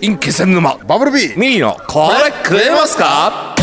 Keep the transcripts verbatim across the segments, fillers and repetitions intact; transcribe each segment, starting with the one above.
陰気仙沼バブルビーミーのこれ食えますか。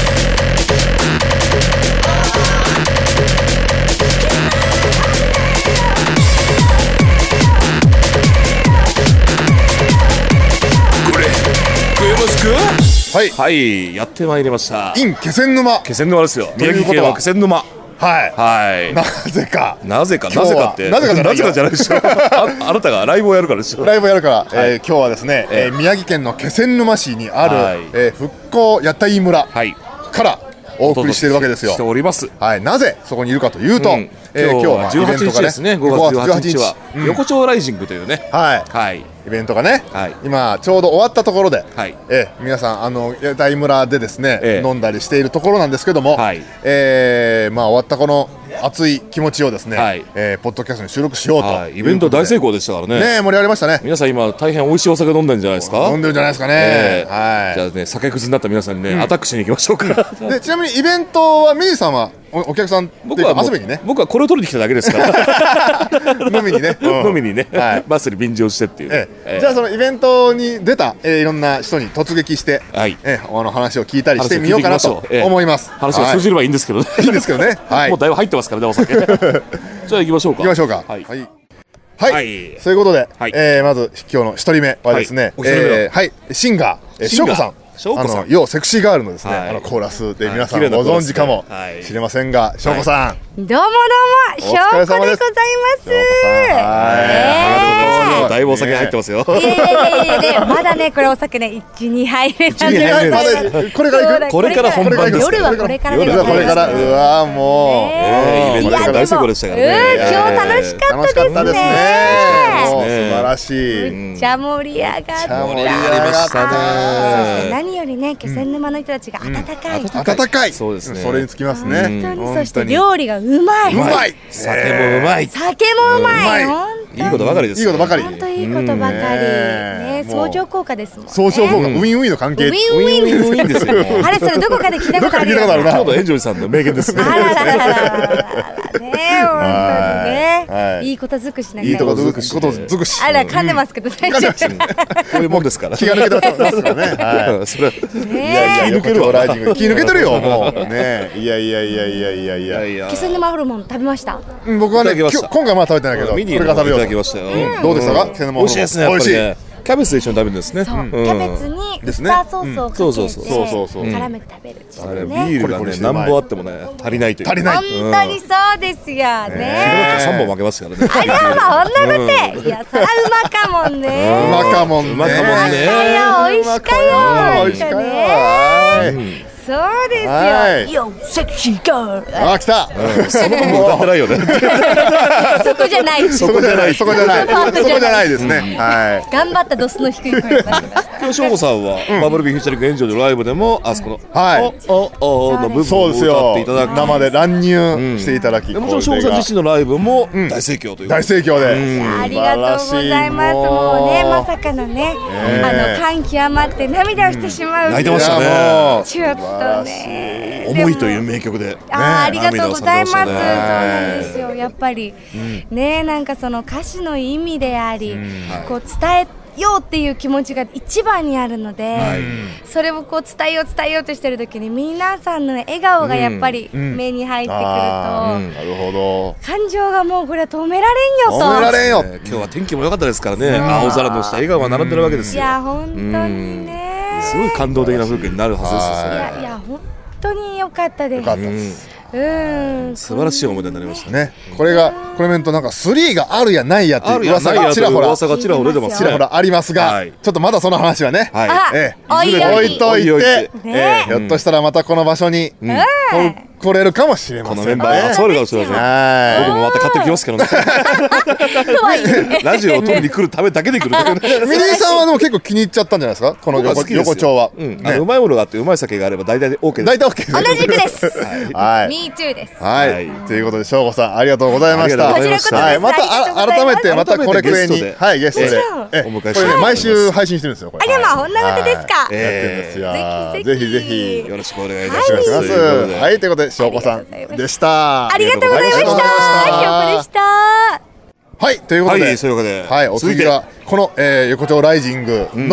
これ食えますか。 はいはい、やってまいりました。 陰気仙沼気仙沼ですよ。 ということは宮城県は気仙沼。 はいはい。 なぜかなぜか今日はなぜかってなぜかじゃないよなぜかじゃないでしょ。ああなたがライブをやるからでしょ。 ライブやるから、 はいえー今日はですね、 えええー宮城県の気仙沼市にある、 はいえー復興屋台村はい。 からお送りしているわけですよして。おります。 はい、なぜそこにいるかというと、 うんえー今日はじゅうはちにちですね。ごがつじゅうはちにちはうん横丁ライジングというね。 はいはい。 イベントがね、 はい今ちょうど終わったところで、 はいえー皆さんあの屋台村でですね、 ええ飲んだりしているところなんですけども、 はいえーまあ終わったこの熱い気持ちをですね、 はいえーポッドキャストに収録しようと、 はい。イベント大成功でしたからね。 ねえ盛り上がりましたね。 皆さん今大変美味しいお酒飲んでるんじゃないですか。 飲んでるんじゃないですかね。 ええはい。 じゃあね、酒くずになった皆さんにね、アタックしに行きましょうか。 でちなみにイベントはミリーさんはおお客さんっていう僕はもうか遊びにね僕はこれを取りに来ただけですから飲みにね、うん飲みにね、 はいバスに便乗してっていう、 ええええじゃあそのイベントに出た、えーいろんな人に突撃して、 はいえーあの話を聞いたりしてみようかなと思います。 話が通じればいいんですけどね、 いいんですけどね。はいもうだいぶ入ってますからね、お酒。じゃあ行きましょうか。 行きましょうか。 はい。 はい。はい。 はいそういうことで、 はいえーまず今日の一人目はですね、 はいお一人目はえーはい、シンガー、えー、 シンガーしょうこさん。 しょうこさんあの、要セクシーガールのですね、 はいあのコーラスではい皆さんご綺麗なコーラス存知かもはいしれませんが、しょうこさん。 どうもどうも、 おしょうこでございます。 しょうこさんはいありがとうございます。だいぶお酒入ってますよ。 いやいやいやいやいや、まだね、これお酒ね、いち、にはいめなんでいちにはいめまだこれから行くこれから本番です夜はこれからでご夜はざいます。 これから、うわーもう、 ねえイベントいや大成功でしたからね。 うん今日楽しかった楽しかったですね。もうね素晴らしい。 めっちゃ盛り上がった。 盛り上がりましたねそして何よりね、気仙沼の人たちが温かい。本温かい。 そうですねそれにつきますね。 当に、 本そして当に料理がうまい。 うまい。 酒もうまい。 酒もうまい。 うまいほんいいことばかりですよ。 いいことばかりほんといいことばかり。 うんね、 もう相乗効果ですもんね。 相乗効果、ウィンウィンの関係。 ウィンウィンウィンウィンですよ。もうあれそれどこかで聞いたことあるよ。 どっかで聞いたことあるなちょうどエンジョイさんの名言ですね。 あらららららららねえ、本当にね、 はいいいこと尽くしな感じ。 いいとこ尽くし。こと尽くし。 あら噛んでますけど大丈夫。 こういうもんですから。 気が抜けてますからね。はそれは。 い。いやいや、 気抜けるわ横丁ライジング気抜けてるよ、もう。ねいやいやいやいやいやいや。 いやいや気仙沼ホルモン食べました。 うん僕はね、 いただきました今日今回はまだ食べてないけど、こミニれから食べようと。 いただきましたよ。 どうでしたか？気仙沼ホルモン美味しいですね。やっぱり美味ね。キャベツと一緒に食べるんですね。 そう、 んキャベツにウですねスターソースをかけて、 うんそうそうそうそうそうそう絡めて食べるっていうあれビね。 ールがね何本あってもね足りないという。 足りない本当にそうですよね。 三本負けましたからね。 あれは女の手。いや、そりゃうまかもんね。 うまかもんね。 うまかもんねいや、美味しかよ。 美味しかよ。 ねはい。 そうですよ。 はいよ、セクシーガール。 あ、来た。 その分も歌ってないよね。 そこじゃない。 そこじゃない。そこじゃない。 そこじゃないそこじゃないですね。は頑張ったドスの低い声を出しました。 今日翔吾さんはバブルビーフィーチャリングエンジョイのライブでもあそこのはいおおおの部い。そうです分を歌っよていただ。く。 生で乱入していただき、 もちろん翔吾さん自身のライブも大盛況という。 大盛況で。 ありがとうございます。もうね、まさかのね、 えあの感極まって涙をしてしまう。 泣いてましたねいやもうちょっとね。 思いという名曲で。 あーありがとうございます。そう涙をされましたねなんですよ。やっぱり、ね、なんかその歌詞の意味であり、こう伝えようっていう気持ちが一番にあるので、それをこう伝えよう伝えようとしてる時に皆さんの笑顔がやっぱり目に入ってくると、 あーなるほど。 感情がもうこれは止められんよと。 止められんよ。 えー今日は天気も良かったですからね。青空の下笑顔が並んでるわけですよ。 いや本当にね。 すごい感動的な風景になるはずですよいそれ。 やいや本当に良かったです。 よかったです。 うん。 素晴らしい思い出になりましたね。 ね、これがこれメントなんかスリーがあるやないやっていう噂あるやないやがちらほら噂がちらほら出てますね。 ちらほらありますが、 はいちょっとまだその話はね、 はい。 あええおいおい置いといて、 おいおいてええひょっとしたらまたこの場所に、 うんこ来れるかもしれませんね。 このメンバーが集まるかもしれません。 は僕もまた買ってきますけどね。 とはいえラジオを撮りに来るためだけで来るだけで。 い。ミリーさんはでも結構気に入っちゃったんじゃないですか、この横僕は好きですよ横丁は。 うん。 ねあのうまいものがあってうまい酒があれば大体 OK です。 大体 OK です。 同じくです。 はい。 Me too です。 はい、 はいということで翔吾さんありがとうございました。 ありがとうございましたはい、またあ改めてまたこれくらいに改めてゲストではいゲストでもちろんえお迎えしてこれね毎週配信してるんですよ。これありゃまあこんなことですか。 はいやってるんですよ。 ぜひぜひぜぜひひよろしくお願いいたおします。 願いします。 ということではいということで翔吾さんでした。 ありがとうございました。ひよこでした。 はいということで、 はい、そういうわけで。 はいお次はこの、えー、横丁ライジングの、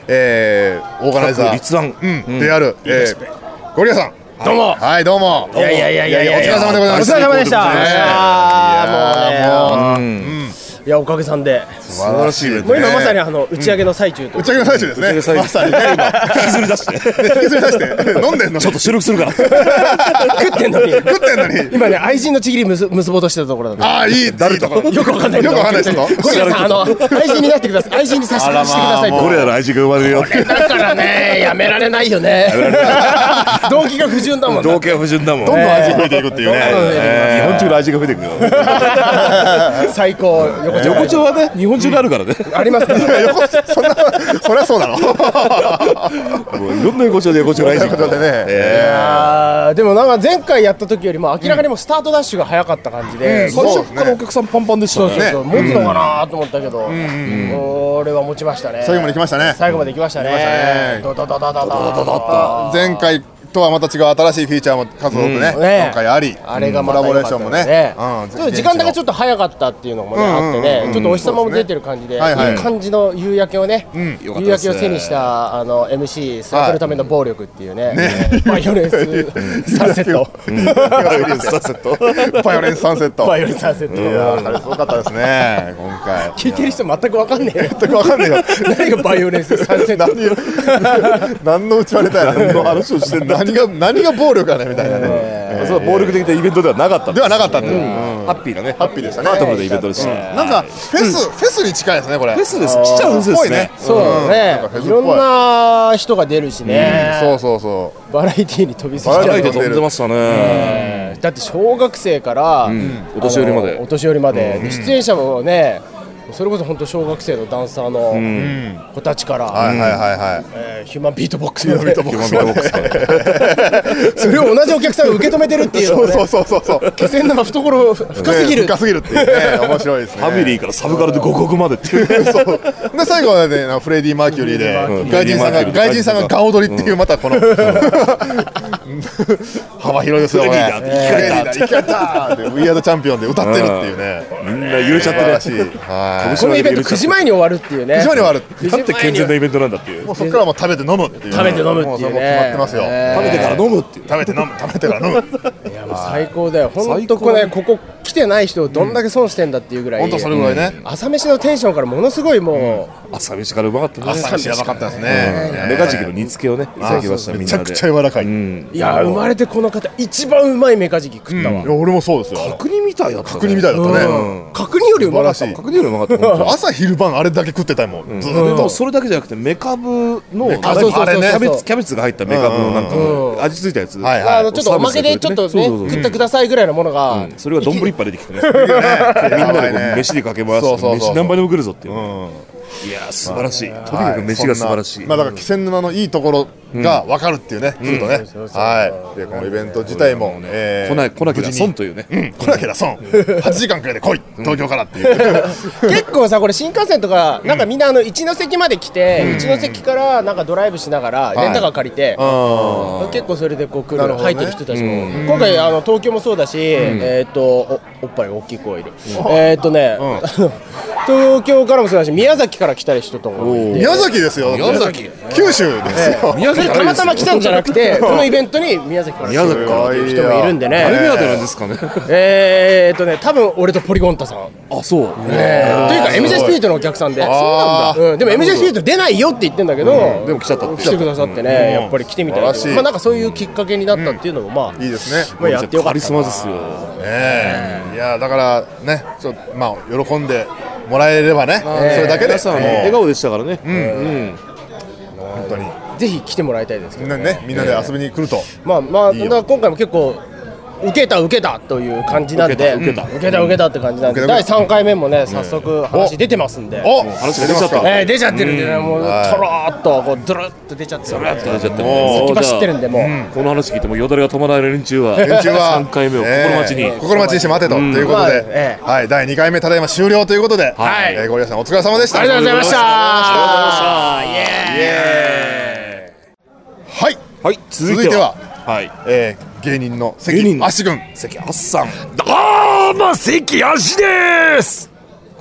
えー、オーガナイザー立案、 うん、である、えー、ゴリラさん、 どうも。 はい、どうも。 いやいやいやいやいや、 お疲れ様でございます。 お疲れ様でした。 いやもうね、 いやおかげさんで素晴らしい。 もう今まさにあの打ち上げの最中と。 打ち上げの最中ですね。まさに引きずり出して、 引きずり出して飲んでんの。 ちょっと収録するから。 食ってんのに。 食ってんのに。 今ね愛人のちぎり結結ぼうとしてたところだった。 ああいい誰とか。 よくわかんない。 よくわかんない人。 ゴリラさんあの愛人になってください。愛人にさせてください。 ゴリラの愛人が生まれるよ。 だからねやめられないよね。動機が不純だもん。 動機が不純だもん。 どんどん愛人増えていくっていうね。 日本中の愛人が増えていくよ。 最高。 横丁はね日本中にあるからね。 ありますね。 そんなそりゃそうだろ。 もういろんな横丁で横丁の愛人でね。 でもなんか前回やった時よりも明らかにもスタートダッシュが早かった感じで、 最初からお客さんパンパンでしたね。 そうそうそう、持つのかなと思ったけど、これは持ちましたね。 最後まで来ましたね。 最後まで来ましたね。ドドドドドドド。 前回とはまた違う新しいフィーチャーも数多くね、今回あり、 あれがコラボレーションもね、 時間だけちょっと早かったっていうのもあってね、ちょっとお日様も出てる感じで、いい感じの夕焼けをね、夕焼けを背にしたあの エムシー 育てるための暴力っていうね、バイオレンスサンセット、 バイオレンスサンセット、バイオレンスサンセット、 バイオレンスサンセット、 いやあれすごかったですね、今回。 聞いてる人全くわかんねえよ。 全くわかんねえよ。 何がバイオレンスサンセット？ 何のうちわれたや何の話をしてんだ。何が何が暴力かねみたいなね。 そう暴力的なイベントではなかった。 ではなかったんだよ。 ハッピーなね。 ハッピーでしたね。 ハートフルなイベントですし。 なんかフェスフェスに近いですねこれ。 フェスです。ちっちゃなフェスですね。 そうね。いろんな人が出るしね。 そうそうそう。 バラエティーに飛びすぎちゃう。 バラエティー飛んでましたね。 だって小学生からお年寄りまで。 お年寄りまで。出演者もね。それこそ本当小学生のダンサーの子たちから、 はいはいはいはい、 えー、ヒューマンビートボックスヒューマンビートボックスそれを同じお客さんが受け止めてるっていうのね。 そうそうそうそう気仙沼懐深すぎる、 ね、深すぎるっていうね面白いですね。 ファミリーからサブカルで五国までっていうそうで最後はねフレディ・マーキュリーで、うん、外人さんが外人さんがガオ踊りっていうまたこの、うん、幅広いですよね。生き返った生き返ったってウィアードチャンピオンで歌ってるっていうね、 みんな揺れちゃってるらしい。 このイベントくじまえに終わるっていうね。 くじまえに終わるなんて健全なイベントなんだっていう。 もうそこからもう食べて飲むっていう、 食べて飲むっていうね、 もうそこ決まってますよ。 食べてから飲むっていう、 食べて飲む食べてから飲む。 いやもう最高だよ本当。これここ来てない人どんだけ損してんだっていうぐらい、 本当それぐらいね。 朝飯のテンションからものすごいもう朝飯からうまかったね。 朝飯やばかったですね。 メカジキの煮付けをねいただきました。みんなでめちゃくちゃ柔らかい。 いや生まれてこの方一番うまいメカジキ食ったわ。 俺もそうですよ。 角煮みたいだった。 角煮みたいだったね。 角煮よりうまかった。 角煮よりうまかった。 朝昼晩あれだけ食ってたいもん。ずっとそれだけじゃなくてメカブのキャベツキャベツが入ったメカブのなんか味付いたやつ。 あのちょっとおまけでちょっとね食ってくださいぐらいのものがそれが丼一杯出てきてね。みんなで飯でかけ回して飯何杯でも来るぞっていう。いや素晴らしい。とにかく飯が素晴らしい。 まあだから気仙沼のいいところが分かるっていうね、来るとね。はい。でこのイベント自体も来な来なきゃ損というね。 来なきゃ損。はちじかんくらいで来い東京からっていう。 結構さこれ新幹線とかなんかみんなあの一ノ関まで来て一ノ関からなんかドライブしながらレンタカー借りて結構それでこう来る入ってる人たちも今回あの東京もそうだしえっとおっぱい大きい子がいる。えっとね東京からもそうだし宮崎から来た人とも宮崎ですよ。 宮崎九州ですよ。 宮崎たまたま来たんじゃなくてこのイベントに宮崎から来てる人もいるんでね。 誰目当てなんですかね。 えっとね多分俺とポリゴンタさん。 あそう。 というか エムジェー スピリットのお客さんで。そうなんだ。でも エムジェー スピリット出ないよって言ってんだけどでも来ちゃったって来てくださってねやっぱり来てみたい。まあなんかそういうきっかけになったっていうのもまあいいですね。 まあやってよかった。 カリスマですよ。 いやだからねちょっとまあ喜んでもらえればねそれだけで笑顔でしたからね。 本当にぜひ来てもらいたいですけどね。みんなで遊びに来るとまあまあ今回も結構受けた受けたという感じなんで受けた受けた受けたって感じなんでだいさんかいめもね早速話出てますんでお話が出ちゃった。 え出ちゃってるんでねもうとろーっとこうドルッと出ちゃってる出ちゃってる先走ってるんでもうこの話聞いてもよだれが止まらない連中はさんかいめを心待ちに心待ちにして待てということではいだいにかいめただいま終了ということでゴリラさんお疲れ様でした。 ありがとうございました。 はいはい続いてははいえ芸人の関足君関足さん。 どうも関足です。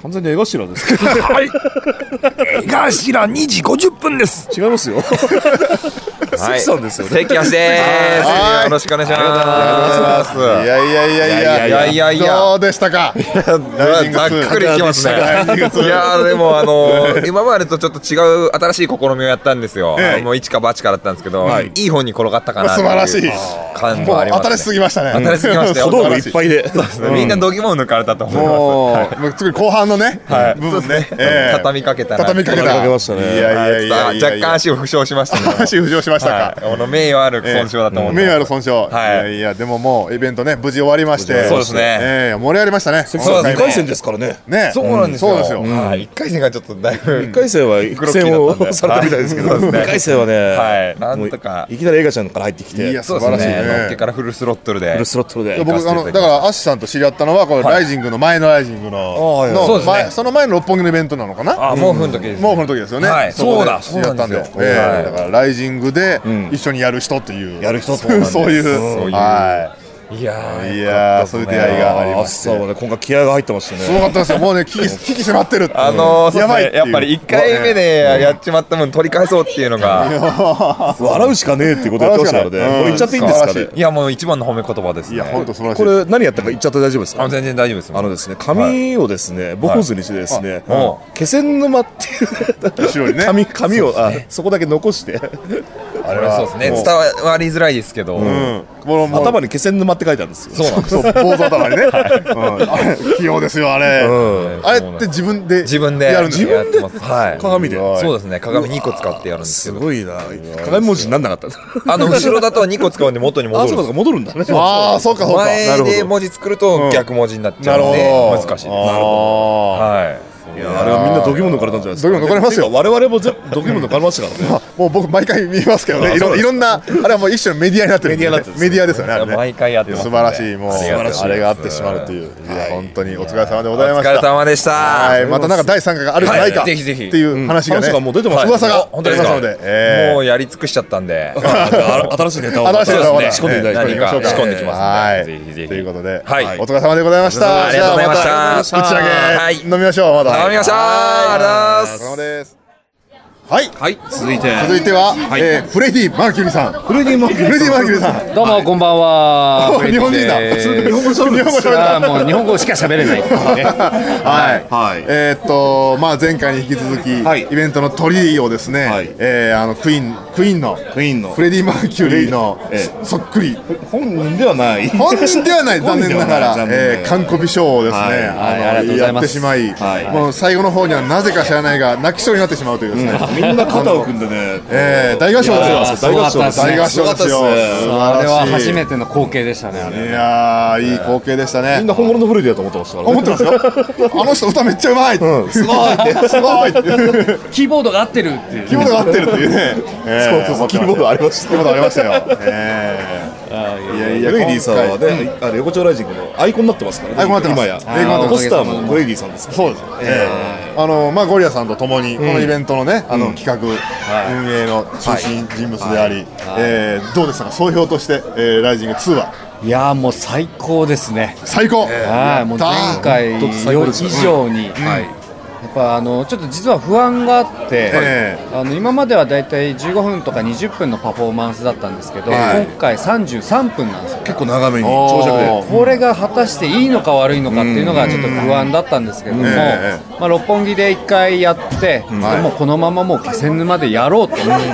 完全に江頭ですけどはい江頭にじごじゅっぷんです。 違いますよ関さんですよね。 関足です。よろしくお願いします。 いやいやいやいやいやいやいやどうでしたか。 ざっくりいきますね。いやでもあの今までとちょっと違う新しい試みをやったんですよ。もう一か八かだったんですけど、いい方に転がったかな。 素晴らしい感もあります。 新しすぎましたね。 新しすぎましたよ。 小道具いっぱいでみんな度肝を抜かれたと思います。 もう次後半のね部分ね畳みかけた畳みかけたましたね。 いやいやいや若干足を負傷しましたね。 足負傷しましたか。 名誉ある損傷だと思う。 名誉ある損傷。いやいやでももうイベントね無事終わりまして。 そうですね。 ええ盛り上がりましたね。 にかい戦ですからね。 ね。 そうなんですよ。 そうですよ。 いっかい戦がちょっとだいぶ。 いっかい戦は苦戦をされたみたいですけど、にかい戦はね、 はいなんとかいきなり映画ちゃんから入ってきて、 いや素晴らしいね。 のっけからフルスロットルで。 フルスロットルで。 僕あのだからアッシュさんと知り合ったのはこれライジングの前のライジングのの前その前の六本木のイベントなのかな。 あ毛布の時です。 毛布の時ですよね。 そうだ知り合ったんで。ええだからライジングで一緒にやる人っていうやる人そういうはいいやいやそういう出会いがありまして、 そうね今回気合が入ってましたね。 すごかったですよ。もうね危機危機迫ってる。 あのやばいやっぱりいっかいめでやっちまった分取り返そうっていうのが笑うしかねえっていうことやってましたからね。これ言っちゃっていいんですかね。 いやもう一番の褒め言葉ですね。 いや本当素晴らしい。 これ何やったか言っちゃって大丈夫ですか。 全然大丈夫です。 あのですね髪をですね坊主にしてですね気仙沼っていう後ろにね髪髪をあそこだけ残してあれはそうですね伝わりづらいですけど頭に気仙沼って書いてあるんですよ。 そうなんです。坊主頭にね。器用ですよあれ。あれって自分で自分でやるんですやってます。はい。 鏡で。 そうですね。鏡にこ使ってやるんですけど。 すごいな。鏡文字になんなかった。 あの後ろだとにこ使うんで元に戻る。 あそうか戻るんだね。 ああそうかそうか。 前で文字作ると逆文字になっちゃうので難しいです。なるほど。はい。 いやあれはみんな度肝抜かれたんじゃないですか。 度肝抜かれますよ。 我々も度肝抜かれましたからね。 もう僕毎回見ますけどね。いろいろんなあれはもう一種のメディアになってる。メディアになってる。メディアですよねあれね。 毎回やってます。 素晴らしいもうあれがあってしまうという。いや本当にお疲れ様でございました。 お疲れ様でした。 はいまたなんかだいさんかがあるんじゃないかっていう話がね。 話がもう出てます。 噂が本当ですか。 のでもうやり尽くしちゃったんで。 新しいネタを新しいネタを仕込んでいただいて何か仕込んできますんで。ぜひぜひ。 ということでおはい疲れ様でございました。 ありがとうございました。 打ち上げ飲みましょうまた。 飲みましょう。ありがとうございます。 お疲れ様です。はい、 はい、続いて続いては、えー、フレディ・マーキュリーさん。 フレディ・マーキュリーフレディ・マーキュリーさん。 どうもこんばんは。 日本人だ。日本語喋る。日本語喋る。 もう日本語しか喋れないっていうね。 はいはい。 えっとまあ前回に引き続きイベントのトリをですね、えあのクイーンクイーンのクイーンのフレディ・マーキュリーのそっくり。 本人ではない。 本人ではない残念ながら完コピショーをですねあのやってしまい、もう最後の方にはなぜか知らないが泣きそうになってしまうというですね。 みんな肩を組んでね、 えー、大合唱ですよ。 大合唱です。 大合唱ですよ。 あれは初めての光景でしたね。あれいやーいい光景でしたね。 みんな本物のフレディだと思ってましたから。 思ってますよ。あの人歌めっちゃうまい。すごいすごい。 キーボードが合ってるっていう。 キーボードが合ってるっていうね。 そうそうそうキーボードありました。 キーボードありましたよ。いやいやフレディさんはねあれ横丁ライジングのアイコンになってますからね。 アイコンになってます。 今やポスターもフレディさんです。 そうです。あのまあゴリラさんと共にこのイベントのねあの企画運営の中心人物であり、えー、どうでしたか総評として、えー、ライジングツーは。 いやーもう最高ですね。 最高。 はい、もう前回より以上に。やっぱあのちょっと実は不安があって、えー、あの今まではだいたいじゅうごふんとかにじゅっぷんのパフォーマンスだったんですけど、はい、今回さんじゅうさんぷんなんですよ。 結構長めに長尺でこれが果たしていいのか悪いのかっていうのがちょっと不安だったんですけども、えーまあ、六本木でいっかいやって、うん、もうこのままもう気仙沼でやろうと思って、うん、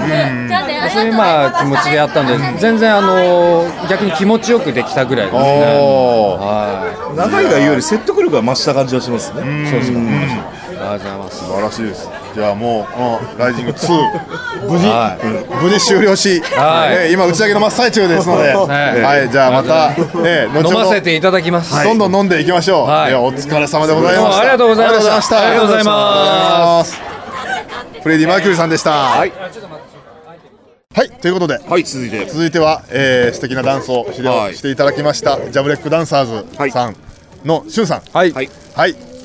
そういうまあ気持ちでやったんで全然あの逆に気持ちよくできたぐらいですね。 はい、長いが言うより説得力が増した感じがしますね。 そうですか。ありがとうございます。 素晴らしいです。じゃあもうこのライジングツー無事、はい、無事終了し、はいえー、今打ち上げの真っ最中ですので、はいはい、じゃあまた、えー、 飲ませていただきます。 どんどん飲んでいきましょう。はい、ではお疲れ様でございました。 ありがとうございました。 ありがとうございます。フレディ・マーキュリーさんでした。はい。はい、ということで、 はい、続いて続いては、えー、素敵なダンスを指導していただきました、はい、ジャブレックダンサーズさんのシュンさん。 はい。 はい。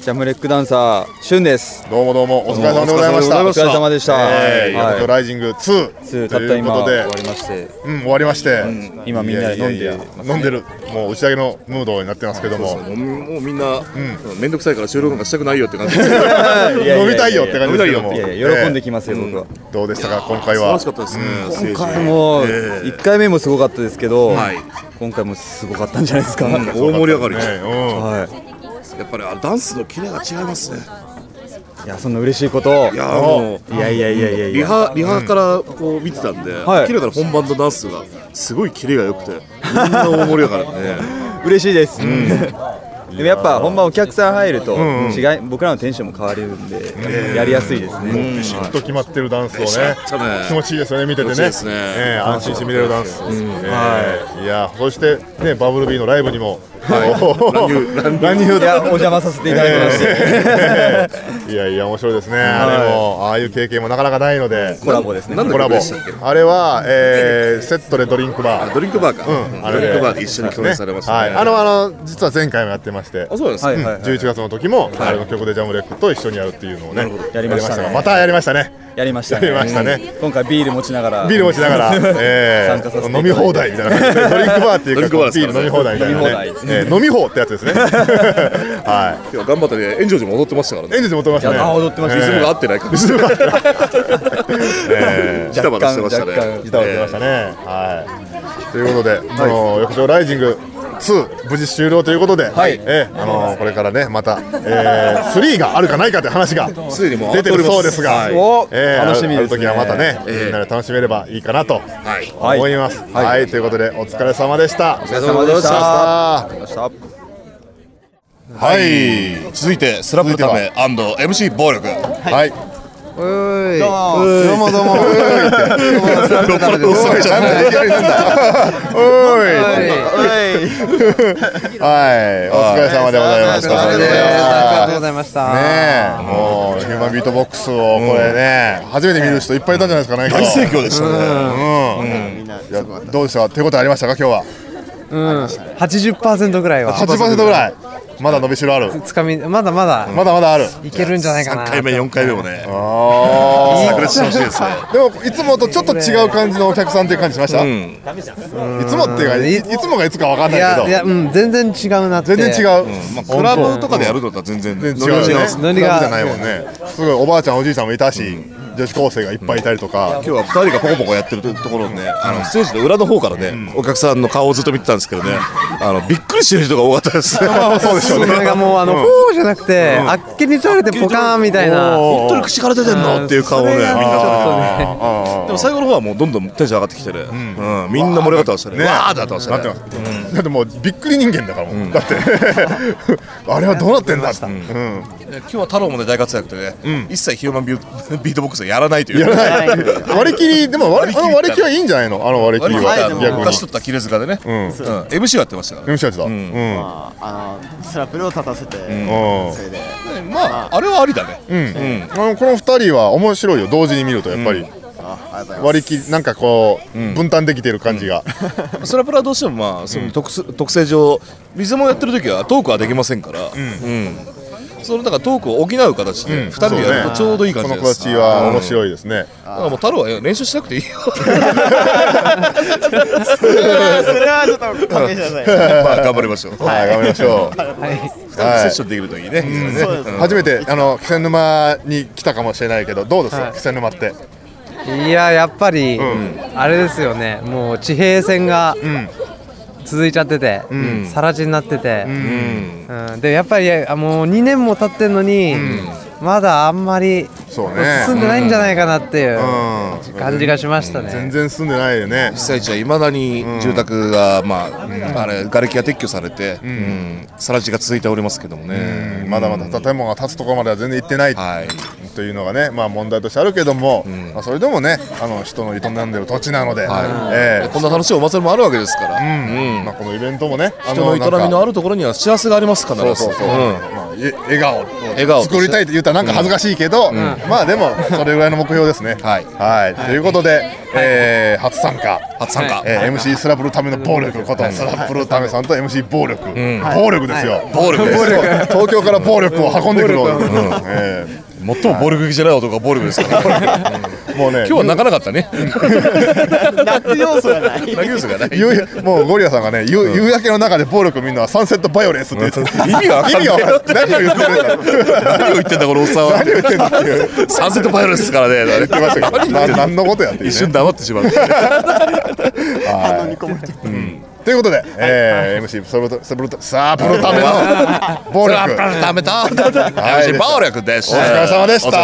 ジャムレックダンサー、しゅんです。 どうもどうも、お疲れ様でございました。 お疲れ様でした。 えー、ヤクトライジングツーたった今終わりまして、 うん、終わりまして、 今みんなで飲んで飲んでる、もう打ち上げのムードになってますけども、 もうみんな面倒くさいから収録なんかしたくないよって感じです。 飲みたいよって感じですけども、 喜んできますよ僕は。 どうでしたか今回は？ 素晴らしかったですね。 今回もいっかいめもすごかったですけど、今回もすごかったんじゃないですか。大盛り上がり。 はい。 やっぱりダンスのキレが違いますね。 いやそんな嬉しいこといやもういやいやいやいやリハリハからこう見てたんで、キレから本番のダンスがすごいキレが良くてみんな大盛り上がるね。 嬉しいです。でもやっぱ本番お客さん入ると違い僕らのテンションも変われるんでやりやすいですね。 ビシッと決まってるダンスをね気持ちいいですよね見ててね。安心して見れるダンス。いやそしてねバブルビーのライブにも乱入でお邪魔させていただきまして、 いやいや面白いですね。あれもああいう経験もなかなかないのでコラボですね。 コラボあれはセットでドリンクバードリンクバーかドリンクバーで一緒に共演されましたね。 あのあの実は前回もやってまして、 そうですじゅういちがつの時もあれの曲でジャムレックと一緒にやるっていうのをねやりましたがまたやりましたね。 やりましたね。やりましたね。 今回ビール持ちながらビール持ちながらえ飲み放題みたいなドリンクバーっていうかビール飲み放題みたいなね飲み放ってやつですね。はい。 今日頑張ってね炎上寺も踊ってましたからね。 炎上寺も踊ってましたね。 あ踊ってました。 リズムが合ってない感じ。リズムが合ってない。ジタバタしてましたね。 ジタバタしてましたね。はい。ということでこの浴場ライジングツー無事終了ということで、えあのこれからねまたスリーがあるかないかという話が出てるそうですが、楽しみですね。ある時はまたねみんなで楽しめればいいかなと思います。はいということでお疲れ様でした。 お疲れ様でした。 はい、続いてスラップタメ&エムシー 暴力。 はい。 おいどうもどうもおいって酔っ払ってお疲れちゃったおいはいお疲れ様でございました。 ありがとうございましたねえもうヒューマンビートボックスをこれね初めて見る人いっぱいいたんじゃないですかね。 大盛況でしたね。どうでした手応えありましたか今日は？ うんはちじゅっパーセントぐらいは。 はちじゅっパーセントぐらいまだ伸びしろある。 つかみまだまだまだまだある。 いけるんじゃないかな。 さんかいめよんかいめもね炸裂してほしいですね。 でもいつもとちょっと違う感じのお客さんっていう感じしました？いつもっていうかいつもがいつかわかんないけどいやうん全然違うなって。 全然違う。 クラブとかでやるのとは全然違うね。ノリがじゃないもんね。すごいおばあちゃんおじいさんもいたし女子高生がいっぱいいたりとか、 今日はふたりがポコポコやってるところね、あのステージの裏の方からね、お客さんの顔をずっと見てたんですけどね、あのびっくりしてる人が多かったですね。 そうでしょうね。 それがもうあのフォーじゃなくてあっけに取られてポカーンみたいな、 本当に口から出てんのっていう顔をね、みんなでも最後の方はもうどんどんテンション上がってきてね、みんんな盛り上がってましたね。わーってなってましたね。 だってもうびっくり人間だからもうだってあれはどうなってんだって。 今日は太郎もね大活躍でね、一切ヒューマンビートボックスはやらないという。 やらない割り切りでも割り切りはいいんじゃないの？あの割り切りは昔取った切れ塚でね エムシー をやってましたから。 エムシー やってた。あのスラップルを立たせてそれでまああれはありだね。 このふたりは面白いよ。同時に見るとやっぱり割り切りなんかこう分担できてる感じが。 スラプラはどうしてもまあその特性上リズムをやってる時はトークはできませんから、そのだからトークを補う形でふたりでやるとちょうどいい感じです。 この形は面白いですね。 だからもう太郎は練習しなくていいよ。 それはちょっと勘弁してください。 まあ頑張りましょう。 はい頑張りましょう。 ふたりセッションできるといいね。 初めてあの気仙沼に来たかもしれないけどどうですか気仙沼って？ いややっぱりあれですよね。もう地平線が続いちゃってて、さら地になってて、でやっぱりもうにねんも経ってんのにまだあんまり進んでないんじゃないかなっていう感じがしましたね。 全然進んでないよね。 被災地はいまだに住宅がまああれ瓦礫が撤去されてさら地が続いておりますけどもね、 まだまだ建物が建つところまでは全然行ってない。 というのがね、まあ、問題としてあるけども、まあ、それでもねあの人の営んでる土地なので、えー、 こんな楽しいお祭りもあるわけですから、 うんまあ、このイベントもね人の営みのあるところには幸せがありますから、 そうそうそう、まあ、笑顔を作りたいって言ったらなんか恥ずかしいけど、まあでもそれぐらいの目標ですね。はい、はい、ということで、えー、初参加初参加、 えー、エムシー スラブルための暴力ことスラブルためさんと エムシー 暴力、暴力ですよ、暴力ですよ東京から暴力を運んでくる、えー最も暴力的じゃない男が暴力ですから、 もうね今日は泣かなかったね。 泣く要素がない。 泣く要素がない。 もうゴリラさんがね、夕焼けの中で暴力を見るのはサンセットバイオレンスって言って意味が分かんない。 何を言ってるんだ。 何を言ってんだこのおっさんは。 何を言ってんだっていう。 サンセットバイオレンスですからね。 言ってましたけど、何のことやって一瞬黙ってしまう。 鼻にこもっちゃった。 ということで、えー、エムシー サブルサブルサブルための暴力、 サブルためと エムシー 暴力でした。 お疲れ様でした。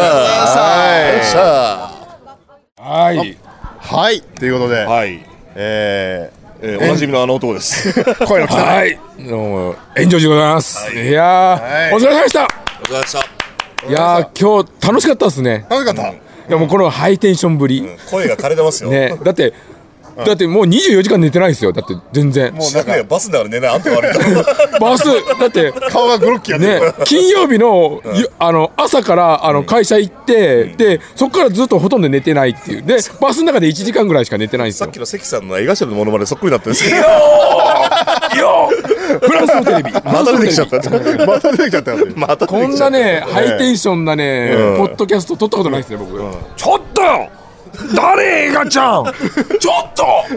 はい。 はい。ということで、 はい。 えー、おなじみのあの男です。 声の汚い。 はい。どうも炎上でございます。いやー、お疲れ様でした。 お疲れ様でした。 いやー、今日楽しかったですね。 楽しかった。いやもうこのハイテンションぶり。 声が枯れてますよ。 ね、だって。だってもうにじゅうよじかん寝てないですよ。だって全然もうなんかバスだから寝ないあんた悪いバスだって顔がグロッキーやね。金曜日のあの朝からあの会社行ってでそこからずっとほとんど寝てないっていうでバスの中でいちじかんぐらいしか寝てないんですよ。 さっきの関さんの江頭のモノマネそっくりだったんですけどよーよーフランスのテレビまた出てきちゃったまた出てきちゃったよまたこんなねハイテンションなねポッドキャスト撮ったことないですね僕。ちょっと誰映画ちゃんちょっとちょっ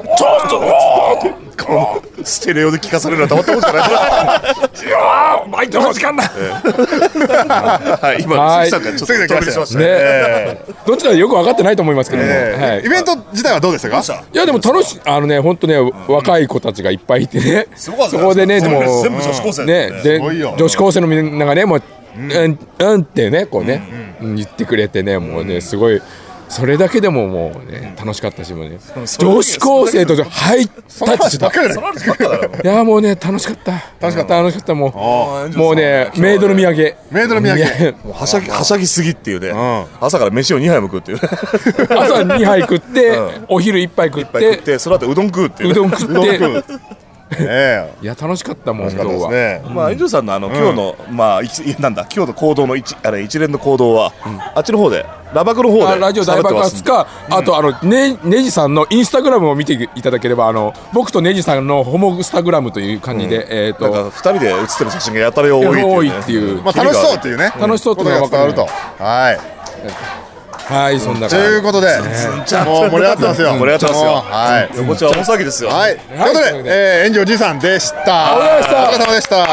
とこのステレオで聞かされるのはたまったもんじゃないいやーバイトの時間だはい今関さんがちょっと飛び出しましたね。 どちらよく分かってないと思いますけどもイベント自体はどうでしたか。 いやでも楽しいあのね本当ね若い子たちがいっぱいいてねそこでねでも全部女子高生ねで女子高生のみんながねもううんうんってねこうね言ってくれてねもうねすごいそれだけでももうね楽しかったしもね女子高生とハイタッチしたいやもうね楽しかった楽しかった楽しかったもうもうねメイドの土産メイドの土産はしゃぎはしゃぎすぎっていうね朝から飯をにはいも食うっていう朝にはい食ってお昼いっぱい食ってその後うどん食うっていううどん食ってえいや楽しかったもん今日はね。 まあ炎上さんのあの今日のまあなんだ今日の行動の一あれ一連の行動はあっちの方でラバクの方でラジオ大爆発かあとあのねねじさんのインスタグラムを見ていただければあの僕とねじさんのホモスタグラムという感じでえっとふたりで写ってる写真がやたら多いっていうまあ楽しそうっていうね楽しそうっていうのが分かるとはいはいそんなということでもう盛り上がってますよ盛り上がってますよはい横丁は大騒ぎですよはいということで炎上じいさんでしたお疲れ様でした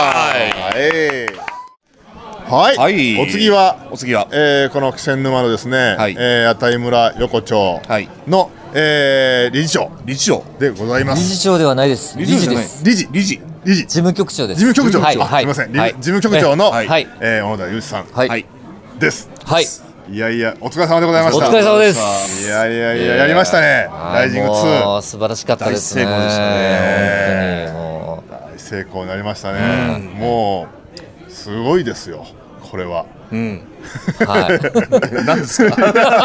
はいはいお次はお次はえこの気仙沼のですね屋台村横丁の理事長理事長でございます理事長ではないです理事です理事理事理事事務局長です事務局長すみません事務局長の小野田裕二さんですはいいやいやお疲れ様でございましたお疲れ様ですいやいやいややりましたねライジングツー素晴らしかったですね大成功でしたね本当に大成功になりましたねもうすごいですよこれはうんはい何ですか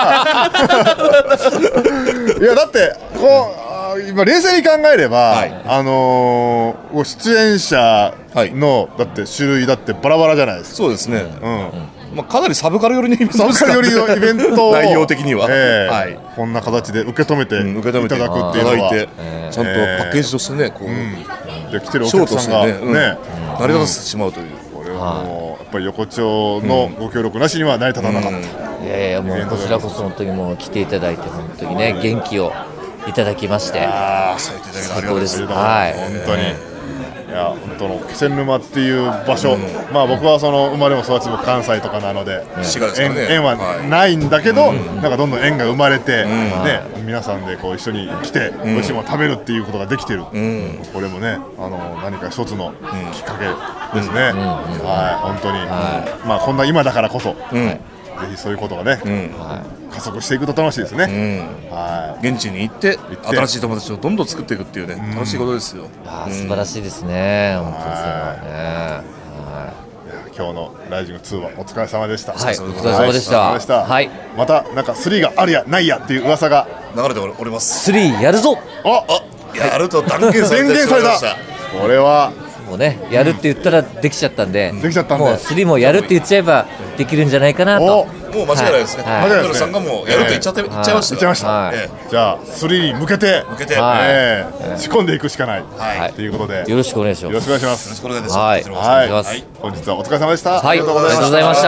いやだってこう今冷静に考えればあの出演者のだって種類だってバラバラじゃないですかそうですねうんまあ、かなりサブカル寄りのイベントサブカル寄りのイベントを内容的には、 えーはい、 こんな形で受け止めていただくっていうのは、 うん、いただいて、えー、ちゃんとパッケージとしてねこう、うん、 で来てるお客さんがね、ね、うん、 成り立たせてしまうという、 これはもうやっぱり横丁のご協力なしには成り立たなかった、うん、 いやいやもうこちらこそ本当にもう来ていただいて本当にね元気をいただきまして最高ですはい本当に、えーいや本当の気仙沼っていう場所、うん、まあ僕はその生まれも育ちも関西とかなので、うん、縁, 縁はないんだけど、はい、なんかどんどん縁が生まれて、うんね、皆さんでこう一緒に来て、うん、美味しいもの食べるっていうことができてる、うん、これもねあの何か一つのきっかけですね、うんうん、はい本当に、はい、まあこんな今だからこそ、うんぜひそういうことがね、うんはい、加速していくと楽しいですね、 うんはい、現地に行って新しい友達をどんどん作っていくっていうね、うん、楽しいことですよ、 あ、うん、素晴らしいですね、本当にそれはね、はい、 今日のライジングツーはお疲れ様でした。 はい、お疲れ様でした。 はい、したはい、またなんかスリーがあるやないやっていう噂が流れております。 スリーやるぞ。 あ、 やると断言されてしまいました。 これはもうね、やるって言ったらできちゃったんで、 できちゃったんで、 もうスリーもやるって言っちゃえばできるんじゃないかなと。 もう間違いないですね。 間違いないですね。 さんがもうやると言っちゃって言っちゃいました。 言っちゃいました。じゃあスリーに向けて向けて仕込んでいくしかないということで、 よろしくお願いします。 よろしくお願いします。 よろしくお願いします。 はい。 本日はお疲れ様でした。 ありがとうございました。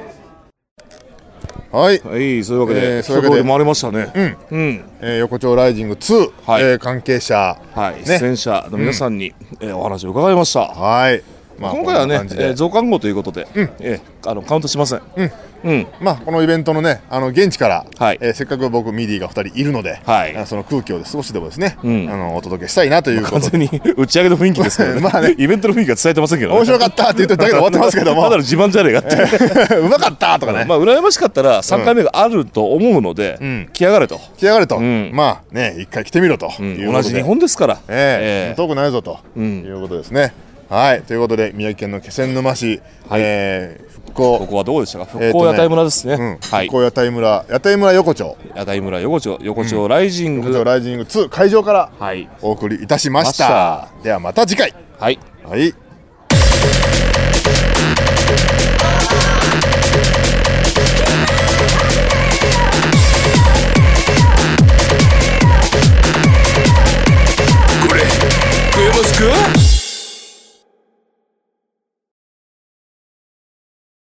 はい、 はい、そういうわけで、そういうわけで回りましたね。 うん、うん、えー、横丁ライジングツー、はい、えー、関係者、 はい、出演者の皆さんに、うん、えー、お話を伺いました。 はい。 まあ、今回はね、えー、増刊号ということで、うん、えー、あのカウントしません。 うんうん、まあこのイベントのね、あの現地から、はい、えー、せっかく僕ミディがふたりいるので、はい、その空気を少しでもですね、うん、あのお届けしたいなということで、 まあ、完全に打ち上げの雰囲気ですけどね。まあね、イベントの雰囲気は伝えてませんけど、ね、 面白かったって言ってるだけで終わってますけども、 ただの自慢じゃねえかって、えー、うまかったとかね、 まあ羨ましかったらさんかいめがあると思うので、うん、来やがれと来やがれと、うん、まあね、一回来てみろということで、 同じ日本ですから、 えーえー、遠くないぞということですね。はい、ということで宮城県の気仙沼市、はい、えー、復興、 ここはどうでしたか。復興屋台村ですね。 うん、復興屋台村、屋台村横丁、 屋台村横丁、横丁ライジング、 横丁ライジングツー会場からお送りいたしました。ではまた次回。 はい。 はい。